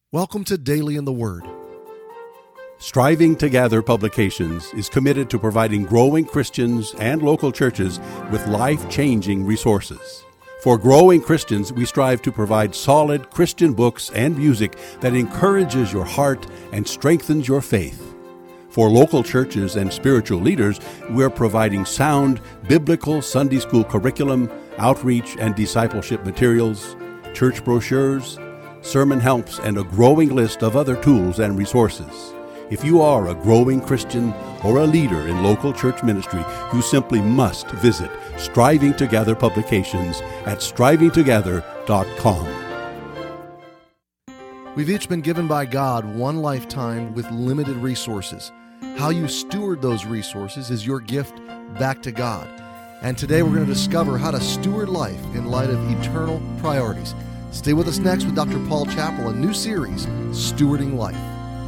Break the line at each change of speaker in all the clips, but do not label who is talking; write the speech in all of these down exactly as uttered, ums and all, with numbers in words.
Welcome to Daily in the Word.
Striving to Gather Publications is committed to providing growing Christians and local churches with life-changing resources. For growing Christians, we strive to provide solid Christian books and music that encourages your heart and strengthens your faith. For local churches and spiritual leaders, we're providing sound biblical Sunday school curriculum, outreach and discipleship materials, church brochures, sermon helps, and a growing list of other tools and resources. If you are a growing Christian or a leader in local church ministry, you simply must visit Striving to Gather Publications at striving together dot com.
We've each been given by God one lifetime with limited resources. How you steward those resources is your gift back to God. And today we're going to discover how to steward life in light of eternal priorities. Stay with us next with Doctor Paul Chappell, a new series, Stewarding Life.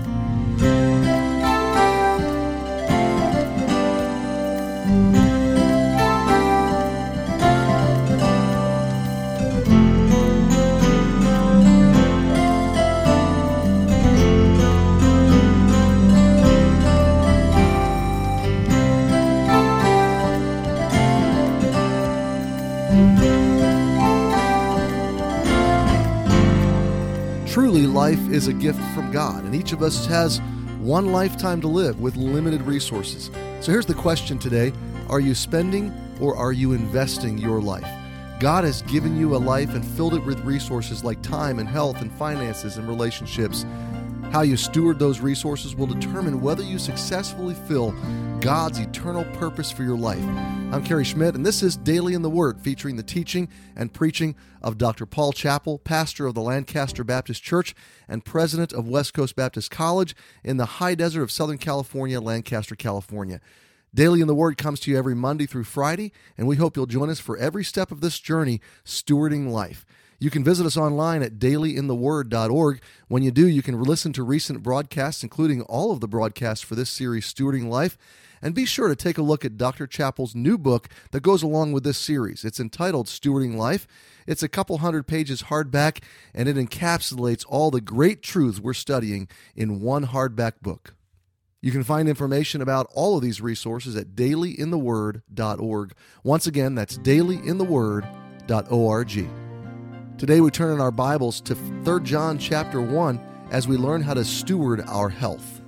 Truly, life is a gift from God, and each of us has one lifetime to live with limited resources. So here's the question today. Are you spending or are you investing your life? God has given you a life and filled it with resources like time and health and finances and relationships. How you steward those resources will determine whether you successfully fill God's eternal purpose for your life. I'm Kerry Schmidt, and this is Daily in the Word, featuring the teaching and preaching of Doctor Paul Chappell, pastor of the Lancaster Baptist Church and president of West Coast Baptist College in the high desert of Southern California, Lancaster, California. Daily in the Word comes to you every Monday through Friday, and we hope you'll join us for every step of this journey, stewarding life. You can visit us online at daily in the word dot org. When you do, you can listen to recent broadcasts, including all of the broadcasts for this series, Stewarding Life. And be sure to take a look at Doctor Chappell's new book that goes along with this series. It's entitled Stewarding Life. It's a couple hundred pages hardback, and it encapsulates all the great truths we're studying in one hardback book. You can find information about all of these resources at daily in the word dot org. Once again, that's daily in the word dot org. Today we turn in our Bibles to Third John chapter one as we learn how to steward our health.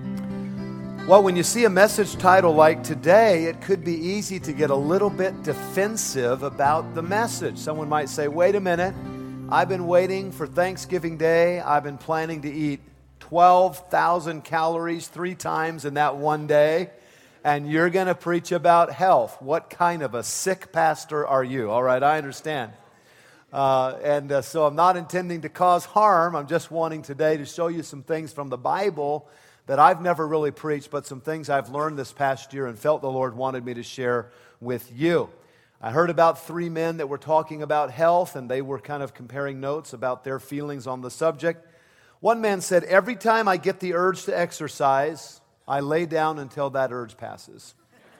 Well, when you see a message title like today, it could be easy to get a little bit defensive about the message. Someone might say, wait a minute, I've been waiting for Thanksgiving Day. I've been planning to eat twelve thousand calories three times in that one day, and you're going to preach about health. What kind of a sick pastor are you? All right, I understand. Uh, and uh, so I'm not intending to cause harm. I'm just wanting today to show you some things from the Bible that I've never really preached, but some things I've learned this past year and felt the Lord wanted me to share with you. I heard about three men that were talking about health, and they were kind of comparing notes about their feelings on the subject. One man said, every time I get the urge to exercise, I lay down until that urge passes.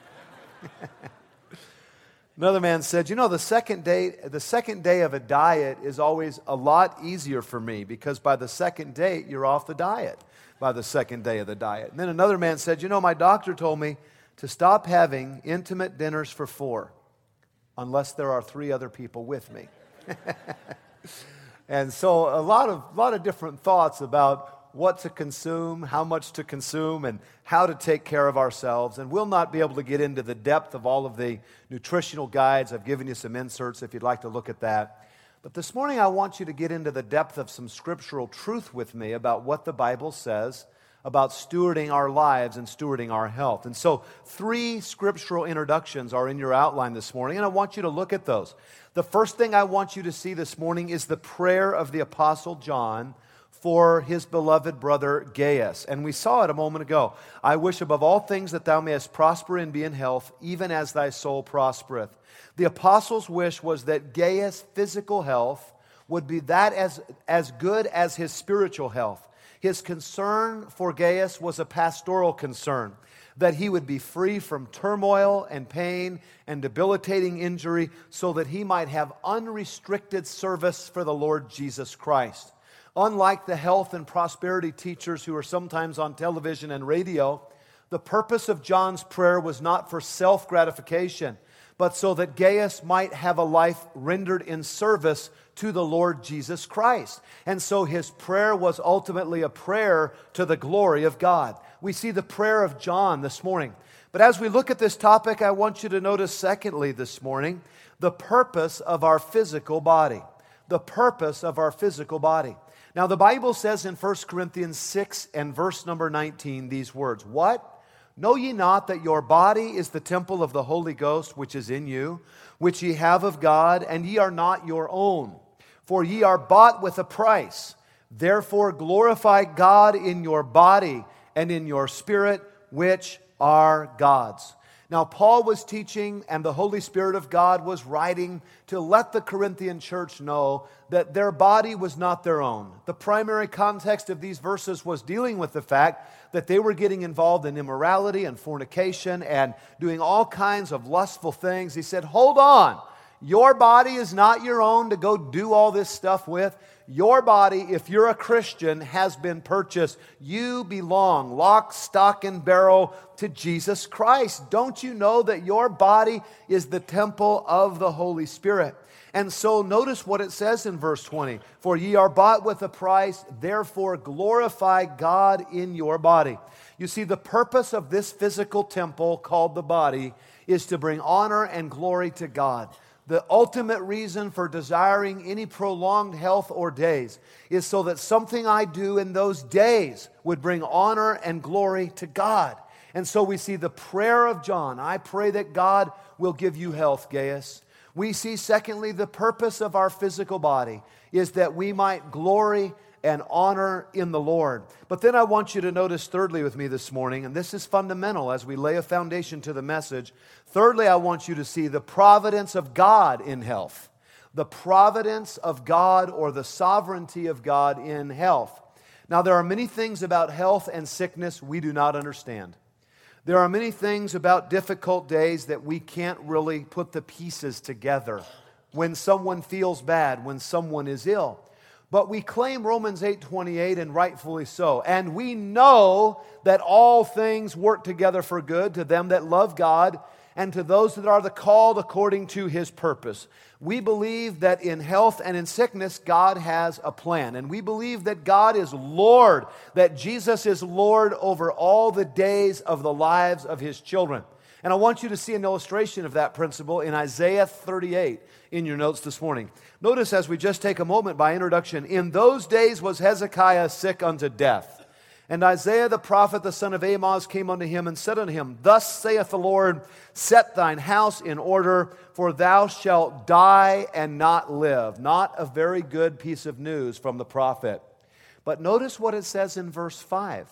Another man said, you know, the second day, the second day of a diet is always a lot easier for me because by the second day, you're off the diet by the second day of the diet. And then another man said, you know, my doctor told me to stop having intimate dinners for four unless there are three other people with me. And so a lot of, lot of different thoughts about what to consume, how much to consume, and how to take care of ourselves. And we'll not be able to get into the depth of all of the nutritional guides. I've given you some inserts if you'd like to look at that. But this morning I want you to get into the depth of some scriptural truth with me about what the Bible says about stewarding our lives and stewarding our health. And so three scriptural introductions are in your outline this morning, and I want you to look at those. The first thing I want you to see this morning is the prayer of the Apostle John for his beloved brother Gaius. And we saw it a moment ago. I wish above all things that thou mayest prosper and be in health, even as thy soul prospereth. The apostle's wish was that Gaius' physical health would be that as, as good as his spiritual health. His concern for Gaius was a pastoral concern, that he would be free from turmoil and pain and debilitating injury so that he might have unrestricted service for the Lord Jesus Christ. Unlike the health and prosperity teachers who are sometimes on television and radio, the purpose of John's prayer was not for self-gratification, but so that Gaius might have a life rendered in service to the Lord Jesus Christ. And so his prayer was ultimately a prayer to the glory of God. We see the prayer of John this morning. But as we look at this topic, I want you to notice, secondly, this morning, the purpose of our physical body. The purpose of our physical body. Now, the Bible says in First Corinthians six and verse number nineteen these words, "What? Know ye not that your body is the temple of the Holy Ghost which is in you, which ye have of God, and ye are not your own? For ye are bought with a price. Therefore glorify God in your body and in your spirit, which are God's." Now, Paul was teaching, and the Holy Spirit of God was writing to let the Corinthian church know that their body was not their own. The primary context of these verses was dealing with the fact that they were getting involved in immorality and fornication and doing all kinds of lustful things. He said, hold on. Your body is not your own to go do all this stuff with. Your body, if you're a Christian, has been purchased. You belong, lock, stock, and barrel, to Jesus Christ. Don't you know that your body is the temple of the Holy Spirit? And so notice what it says in verse twenty. "For ye are bought with a price, therefore glorify God in your body." You see, the purpose of this physical temple called the body is to bring honor and glory to God. The ultimate reason for desiring any prolonged health or days is so that something I do in those days would bring honor and glory to God. And so we see the prayer of John. I pray that God will give you health, Gaius. We see, secondly, the purpose of our physical body is that we might glory and honor in the Lord. But then I want you to notice thirdly with me this morning, and this is fundamental as we lay a foundation to the message. Thirdly, I want you to see the providence of God in health. The providence of God, or the sovereignty of God in health. Now, there are many things about health and sickness we do not understand. There are many things about difficult days that we can't really put the pieces together. When someone feels bad, when someone is ill. But we claim Romans eight twenty-eight, and rightfully so. And we know that all things work together for good to them that love God and to those that are the called according to His purpose. We believe that in health and in sickness, God has a plan. And we believe that God is Lord, that Jesus is Lord over all the days of the lives of His children. And I want you to see an illustration of that principle in Isaiah thirty-eight in your notes this morning. Notice as we just take a moment by introduction, "In those days was Hezekiah sick unto death. And Isaiah the prophet, the son of Amoz, came unto him and said unto him, Thus saith the Lord, set thine house in order, for thou shalt die and not live." Not a very good piece of news from the prophet. But notice what it says in verse five.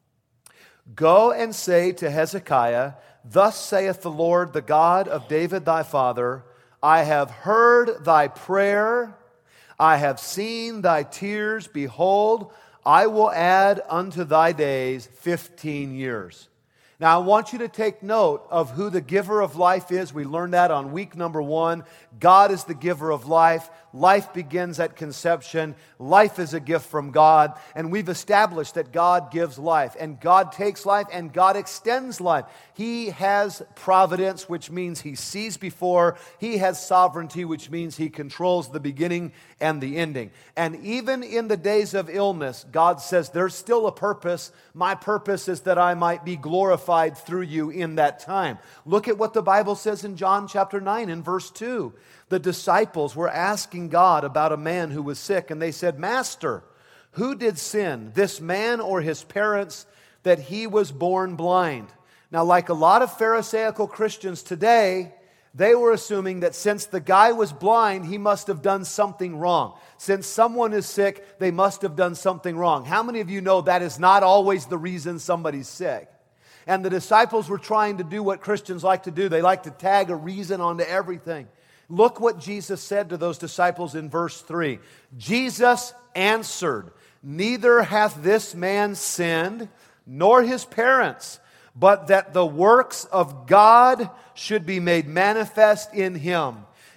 "Go and say to Hezekiah, Thus saith the Lord, the God of David thy father, I have heard thy prayer, I have seen thy tears, behold, I will add unto thy days fifteen years. Now, I want you to take note of who the giver of life is. We learned that on week number one. God is the giver of life. Life begins at conception. Life is a gift from God. And we've established that God gives life. And God takes life and God extends life. He has providence, which means He sees before. He has sovereignty, which means He controls the beginning and the ending. And even in the days of illness, God says there's still a purpose. My purpose is that I might be glorified through you in that time. Look at what the Bible says in John chapter nine in verse two. The disciples were asking God about a man who was sick, and they said, Master, who did sin, this man or his parents, that he was born blind? Now, like a lot of Pharisaical Christians today, they were assuming that since the guy was blind, he must have done something wrong. Since someone is sick, they must have done something wrong. How many of you know that is not always the reason somebody's sick? And the disciples were trying to do what Christians like to do. They like to tag a reason onto everything. Look what Jesus said to those disciples in verse three. Jesus answered, Neither hath this man sinned, nor his parents, but that the works of God should be made manifest in him.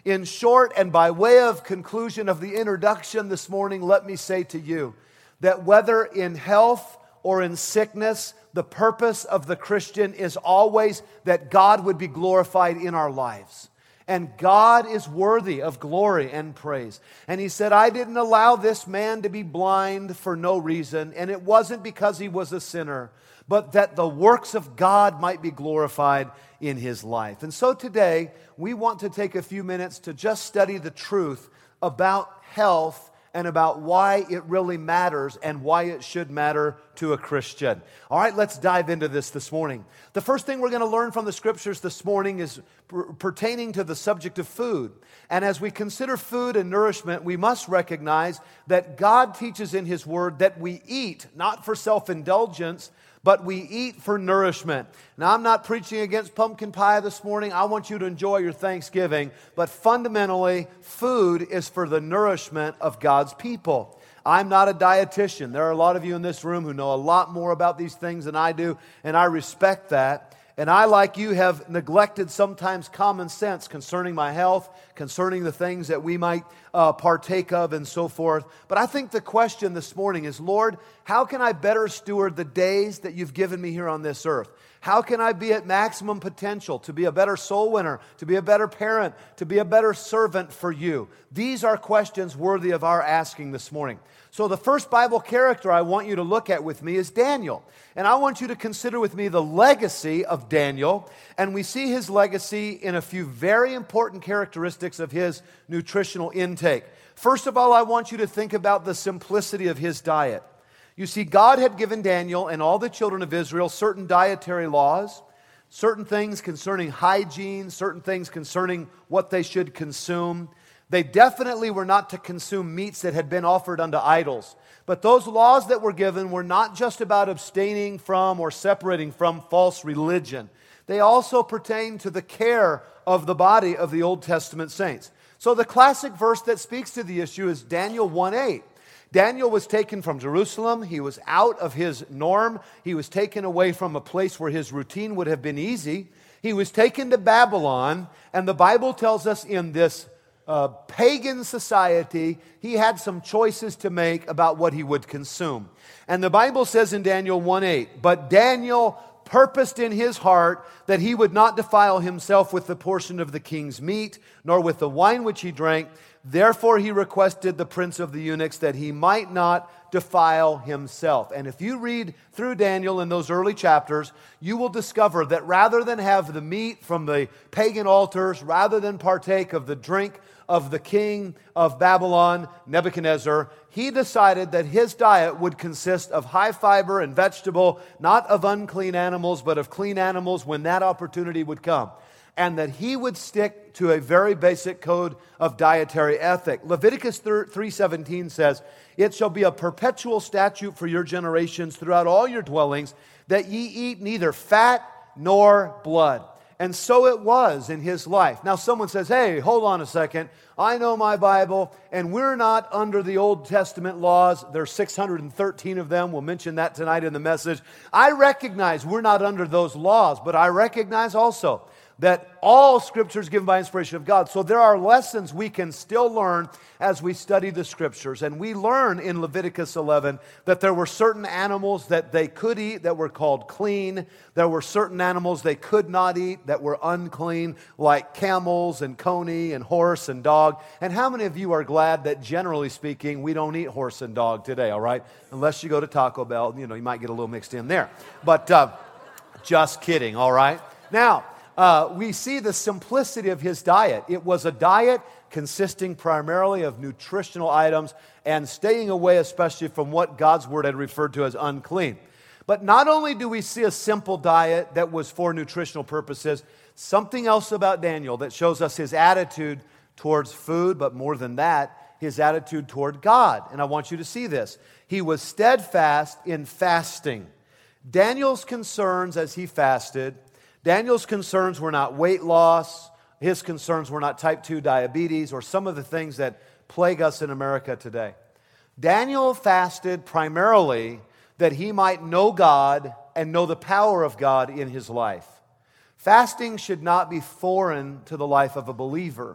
In short, and by way of conclusion of the introduction this morning, let me say to you that whether in health or in sickness, the purpose of the Christian is always that God would be glorified in our lives. And God is worthy of glory and praise. And he said, I didn't allow this man to be blind for no reason, and it wasn't because he was a sinner, but that the works of God might be glorified in his life. And so today, we want to take a few minutes to just study the truth about health and about why it really matters and why it should matter to a Christian. All right, let's dive into this this morning. The first thing we're going to learn from the Scriptures this morning is per- pertaining to the subject of food. And as we consider food and nourishment, we must recognize that God teaches in His Word that we eat not for self-indulgence, but we eat for nourishment. Now, I'm not preaching against pumpkin pie this morning. I want you to enjoy your Thanksgiving. But fundamentally, food is for the nourishment of God's people. I'm not a dietitian. There are a lot of you in this room who know a lot more about these things than I do, and I respect that. And I, like you, have neglected sometimes common sense concerning my health, concerning the things that we might uh, partake of and so forth. But I think the question this morning is, Lord, how can I better steward the days that you've given me here on this earth? How can I be at maximum potential to be a better soul winner, to be a better parent, to be a better servant for you? These are questions worthy of our asking this morning. So the first Bible character I want you to look at with me is Daniel. And I want you to consider with me the legacy of Daniel. And we see his legacy in a few very important characteristics of his nutritional intake. First of all, I want you to think about the simplicity of his diet. You see, God had given Daniel and all the children of Israel certain dietary laws, certain things concerning hygiene, certain things concerning what they should consume. They definitely were not to consume meats that had been offered unto idols. But those laws that were given were not just about abstaining from or separating from false religion. They also pertain to the care of the body of the Old Testament saints. So the classic verse that speaks to the issue is Daniel one eight. Daniel was taken from Jerusalem. He was out of his norm. He was taken away from a place where his routine would have been easy. He was taken to Babylon, and the Bible tells us in this uh, pagan society, he had some choices to make about what he would consume. And the Bible says in Daniel one eight, but Daniel purposed in his heart that he would not defile himself with the portion of the king's meat, nor with the wine which he drank. Therefore he requested the prince of the eunuchs that he might not defile himself. And if you read through Daniel in those early chapters, you will discover that rather than have the meat from the pagan altars, rather than partake of the drink of the king of Babylon, Nebuchadnezzar, he decided that his diet would consist of high fiber and vegetable, not of unclean animals, but of clean animals when that opportunity would come. And that he would stick to a very basic code of dietary ethic. Leviticus three seventeen says, it shall be a perpetual statute for your generations throughout all your dwellings, that ye eat neither fat nor blood. And so it was in his life. Now someone says, hey, hold on a second. I know my Bible, and we're not under the Old Testament laws. There's six hundred thirteen of them. We'll mention that tonight in the message. I recognize we're not under those laws, but I recognize also that all Scripture is given by inspiration of God. So there are lessons we can still learn as we study the Scriptures. And we learn in Leviticus eleven that there were certain animals that they could eat that were called clean. There were certain animals they could not eat that were unclean, like camels and coney and horse and dog. And how many of you are glad that, generally speaking, we don't eat horse and dog today, all right? Unless you go to Taco Bell, you know, you might get a little mixed in there. But uh, just kidding, all right? Now, Uh, we see the simplicity of his diet. It was a diet consisting primarily of nutritional items and staying away especially from what God's Word had referred to as unclean. But not only do we see a simple diet that was for nutritional purposes, something else about Daniel that shows us his attitude towards food, but more than that, his attitude toward God. And I want you to see this. He was steadfast in fasting. Daniel's concerns as he fasted, Daniel's concerns were not weight loss. His concerns were not type two diabetes or some of the things that plague us in America today. Daniel fasted primarily that he might know God and know the power of God in his life. Fasting should not be foreign to the life of a believer.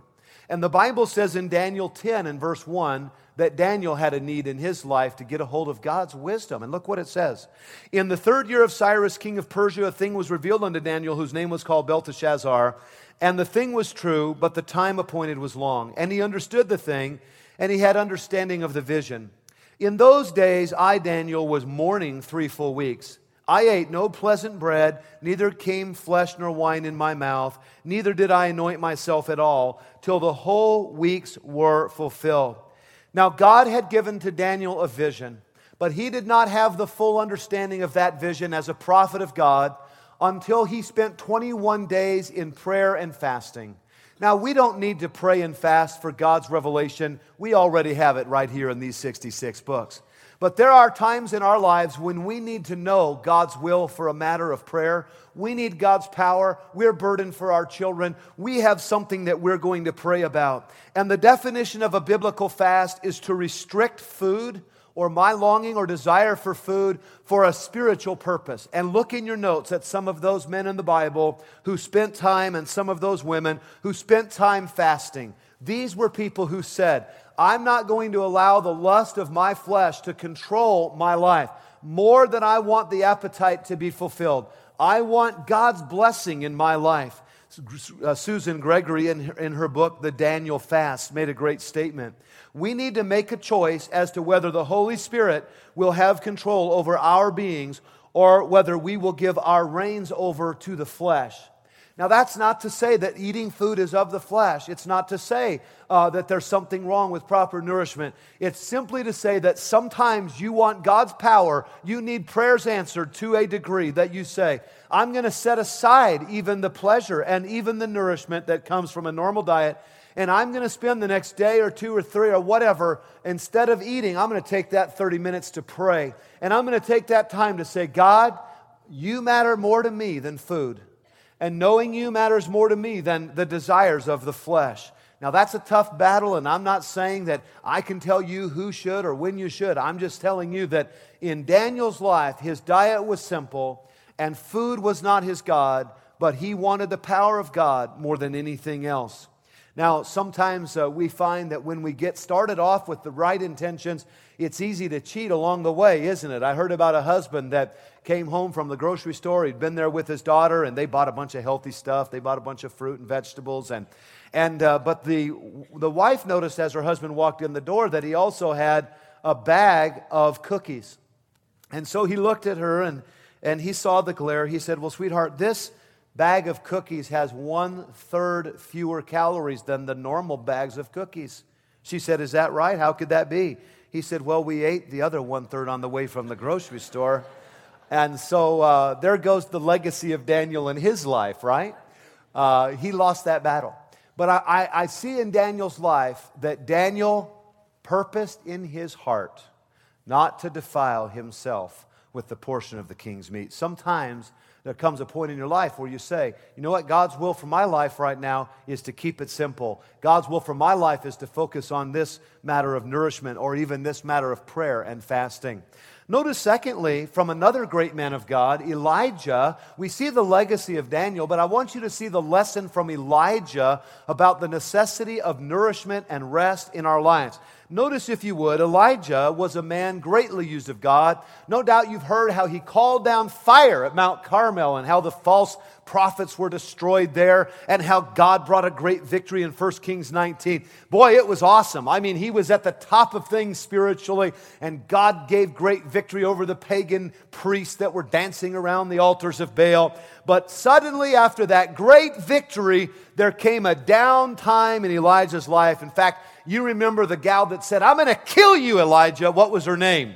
And the Bible says in Daniel ten and verse one that Daniel had a need in his life to get a hold of God's wisdom. And look what it says. In the third year of Cyrus, king of Persia, a thing was revealed unto Daniel, whose name was called Belteshazzar. And the thing was true, but the time appointed was long. And he understood the thing, and he had understanding of the vision. In those days, I, Daniel, was mourning three full weeks. I ate no pleasant bread, neither came flesh nor wine in my mouth, neither did I anoint myself at all, till the whole weeks were fulfilled. Now God had given to Daniel a vision, but he did not have the full understanding of that vision as a prophet of God until he spent twenty-one days in prayer and fasting. Now, we don't need to pray and fast for God's revelation. We already have it right here in these sixty-six books. But there are times in our lives when we need to know God's will for a matter of prayer. We need God's power. We're burdened for our children. We have something that we're going to pray about. And the definition of a biblical fast is to restrict food or my longing or desire for food for a spiritual purpose. And look in your notes at some of those men in the Bible who spent time and some of those women who spent time fasting. These were people who said, I'm not going to allow the lust of my flesh to control my life more than I want the appetite to be fulfilled. I want God's blessing in my life. Uh, Susan Gregory, in her, in her book, The Daniel Fast, made a great statement. We need to make a choice as to whether the Holy Spirit will have control over our beings or whether we will give our reins over to the flesh. Now, that's not to say that eating food is of the flesh. It's not to say uh, that there's something wrong with proper nourishment. It's simply to say that sometimes you want God's power. You need prayers answered to a degree that you say, I'm going to set aside even the pleasure and even the nourishment that comes from a normal diet, and I'm going to spend the next day or two or three or whatever, instead of eating, I'm going to take that thirty minutes to pray. And I'm going to take that time to say, God, you matter more to me than food. And knowing you matters more to me than the desires of the flesh. Now, that's a tough battle, and I'm not saying that I can tell you who should or when you should. I'm just telling you that in Daniel's life, his diet was simple, and food was not his God, but he wanted the power of God more than anything else. Now, sometimes uh, we find that when we get started off with the right intentions, it's easy to cheat along the way, isn't it? I heard about a husband that came home from the grocery store. He'd been there with his daughter, and they bought a bunch of healthy stuff. They bought a bunch of fruit and vegetables. And, and uh, but the, the wife noticed as her husband walked in the door that he also had a bag of cookies. And so he looked at her, and, and he saw the glare. He said, well, sweetheart, this bag of cookies has one-third fewer calories than the normal bags of cookies. She said, is that right? How could that be? He said, well, we ate the other one-third on the way from the grocery store. And so uh, there goes the legacy of Daniel in his life, right? Uh, he lost that battle. But I, I, I see in Daniel's life that Daniel purposed in his heart not to defile himself with the portion of the king's meat. Sometimes there comes a point in your life where you say, you know what, God's will for my life right now is to keep it simple. God's will for my life is to focus on this matter of nourishment or even this matter of prayer and fasting. Notice, secondly, from another great man of God, Elijah, we see the legacy of Daniel, but I want you to see the lesson from Elijah about the necessity of nourishment and rest in our lives. Notice, if you would, Elijah was a man greatly used of God. No doubt you've heard how he called down fire at Mount Carmel and how the false prophets were destroyed there and how God brought a great victory in First Kings nineteen. Boy, it was awesome. I mean, he was at the top of things spiritually, and God gave great victory over the pagan priests that were dancing around the altars of Baal. But suddenly, after that great victory, there came a down time in Elijah's life. In fact, you remember the gal that said, I'm going to kill you, Elijah. What was her name?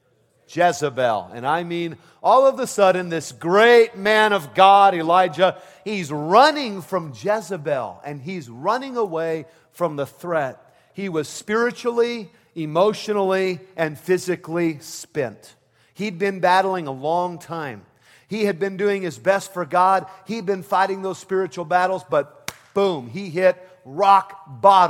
Jezebel. And I mean, all of a sudden, this great man of God, Elijah, he's running from Jezebel, and he's running away from the threat. He was spiritually, emotionally, and physically spent. He'd been battling a long time. He had been doing his best for God. He'd been fighting those spiritual battles, but boom, he hit rock bottom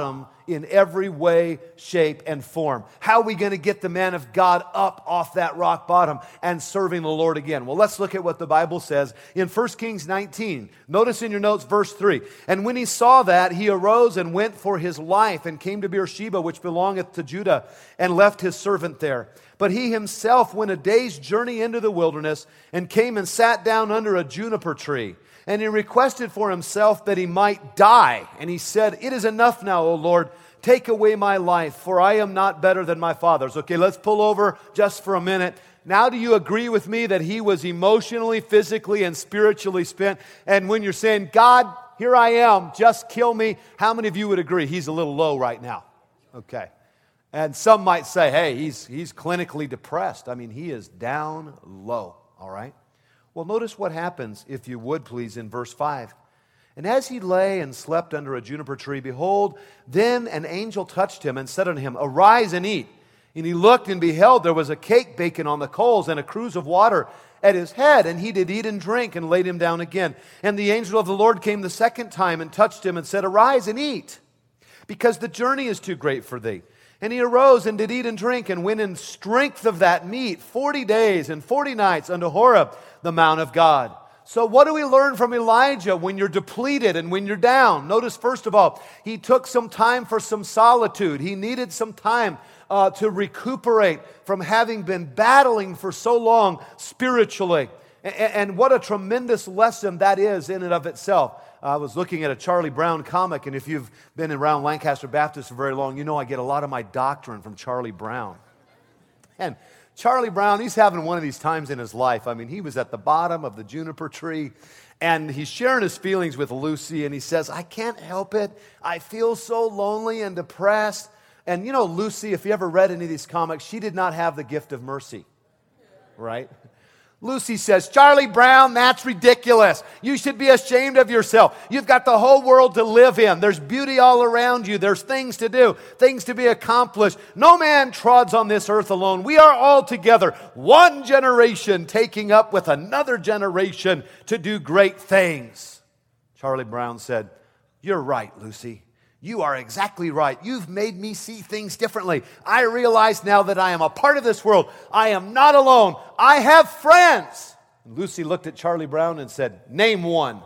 in every way, shape, and form. How are we going to get the man of God up off that rock bottom and serving the Lord again? Well, let's look at what the Bible says in First Kings nineteen. Notice in your notes, verse three. And when he saw that, he arose and went for his life and came to Beersheba, which belongeth to Judah, and left his servant there. But he himself went a day's journey into the wilderness and came and sat down under a juniper tree. And he requested for himself that he might die. And he said, It is enough now, O Lord. Take away my life, for I am not better than my fathers. Okay, let's pull over just for a minute. Now, do you agree with me that he was emotionally, physically, and spiritually spent? And when you're saying, God, here I am, just kill me, how many of you would agree he's a little low right now? Okay. And some might say, hey, he's, he's clinically depressed. I mean, he is down low, all right? Well, notice what happens, if you would please, in verse five. And as he lay and slept under a juniper tree, behold, then an angel touched him and said unto him, Arise and eat. And he looked and beheld there was a cake baking on the coals and a cruse of water at his head. And he did eat and drink and laid him down again. And the angel of the Lord came the second time and touched him and said, Arise and eat, because the journey is too great for thee. And he arose and did eat and drink, and went in strength of that meat forty days and forty nights unto Horeb, the mount of God. So what do we learn from Elijah when you're depleted and when you're down? Notice, first of all, he took some time for some solitude. He needed some time uh, to recuperate from having been battling for so long spiritually. And, and what a tremendous lesson that is in and of itself. I was looking at a Charlie Brown comic, and if you've been around Lancaster Baptist for very long, you know I get a lot of my doctrine from Charlie Brown. And Charlie Brown, he's having one of these times in his life. I mean, he was at the bottom of the juniper tree, and he's sharing his feelings with Lucy, and he says, I can't help it. I feel so lonely and depressed. And you know, Lucy, if you ever read any of these comics, she did not have the gift of mercy, right? Lucy says, Charlie Brown, that's ridiculous. You should be ashamed of yourself. You've got the whole world to live in. There's beauty all around you. There's things to do, things to be accomplished. No man trods on this earth alone. We are all together, one generation taking up with another generation to do great things. Charlie Brown said, You're right, Lucy. You are exactly right. You've made me see things differently. I realize now that I am a part of this world. I am not alone. I have friends. And Lucy looked at Charlie Brown and said, Name one.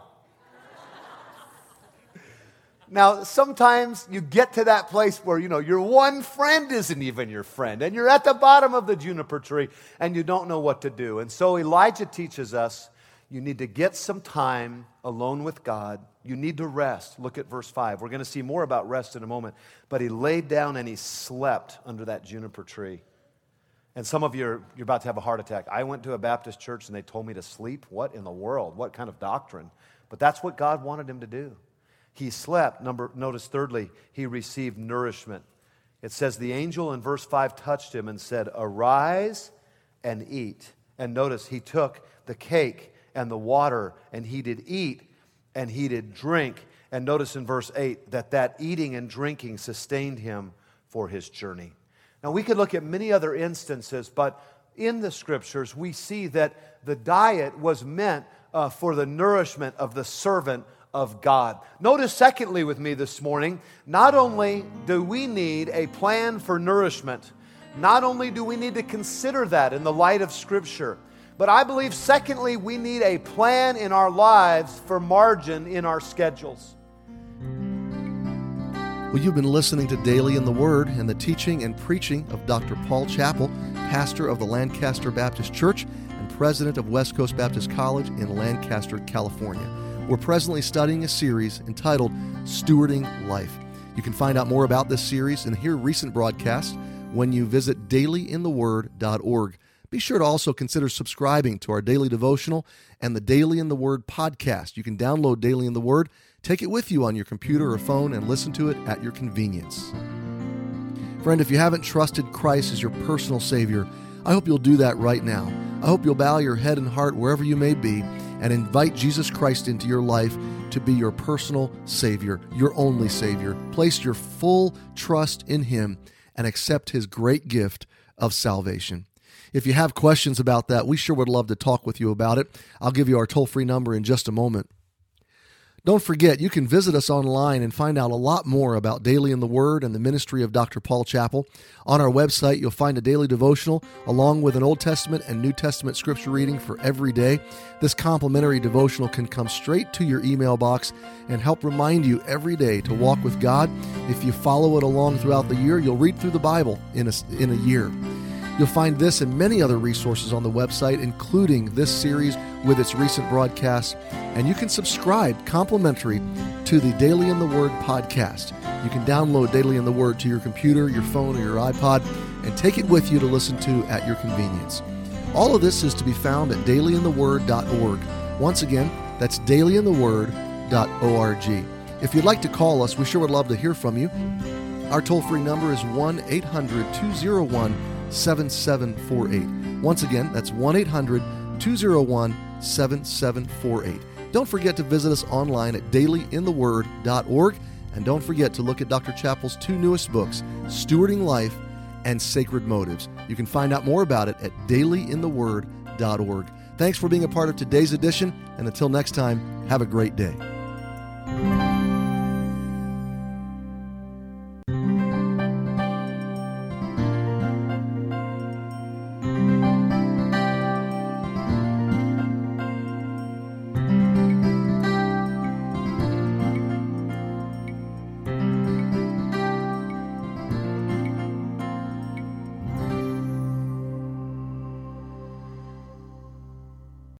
Now, sometimes you get to that place where, you know, your one friend isn't even your friend, and you're at the bottom of the juniper tree, and you don't know what to do. And so Elijah teaches us you need to get some time alone with God. You need to rest. Look at verse five. We're going to see more about rest in a moment. But he laid down and he slept under that juniper tree. And some of you are you're about to have a heart attack. I went to a Baptist church and they told me to sleep. What in the world? What kind of doctrine? But that's what God wanted him to do. He slept. Number, notice thirdly, he received nourishment. It says the angel in verse five touched him and said, Arise and eat. And notice he took the cake and the water, and he did eat, and he did drink. And notice in verse eight that that eating and drinking sustained him for his journey. Now, we could look at many other instances, but in the Scriptures, we see that the diet was meant uh, for the nourishment of the servant of God. Notice, secondly, with me this morning, not only do we need a plan for nourishment, not only do we need to consider that in the light of Scripture, but I believe, secondly, we need a plan in our lives for margin in our schedules.
Well, you've been listening to Daily in the Word and the teaching and preaching of Doctor Paul Chappell, pastor of the Lancaster Baptist Church and president of West Coast Baptist College in Lancaster, California. We're presently studying a series entitled Stewarding Life. You can find out more about this series and hear recent broadcasts when you visit daily in the word dot org. Be sure to also consider subscribing to our daily devotional and the Daily in the Word podcast. You can download Daily in the Word, take it with you on your computer or phone, and listen to it at your convenience. Friend, if you haven't trusted Christ as your personal Savior, I hope you'll do that right now. I hope you'll bow your head and heart wherever you may be and invite Jesus Christ into your life to be your personal Savior, your only Savior. Place your full trust in Him and accept His great gift of salvation. If you have questions about that, we sure would love to talk with you about it. I'll give you our toll-free number in just a moment. Don't forget, you can visit us online and find out a lot more about Daily in the Word and the ministry of Doctor Paul Chappell. On our website, you'll find a daily devotional along with an Old Testament and New Testament scripture reading for every day. This complimentary devotional can come straight to your email box and help remind you every day to walk with God. If you follow it along throughout the year, you'll read through the Bible in a, in a year. You'll find this and many other resources on the website, including this series with its recent broadcasts. And you can subscribe complimentary to the Daily in the Word podcast. You can download Daily in the Word to your computer, your phone, or your iPod, and take it with you to listen to at your convenience. All of this is to be found at daily in the word dot org. Once again, that's daily in the word dot org. If you'd like to call us, we sure would love to hear from you. Our toll-free number is one eight hundred two oh one seven seven four eight. Once again, that's one eight hundred two oh one seven seven four eight. Don't forget to visit us online at daily in the word dot org, and don't forget to look at Doctor Chappell's two newest books, Stewarding Life and Sacred Motives. You can find out more about it at daily in the word dot org. Thanks for being a part of today's edition, and until next time, have a great day.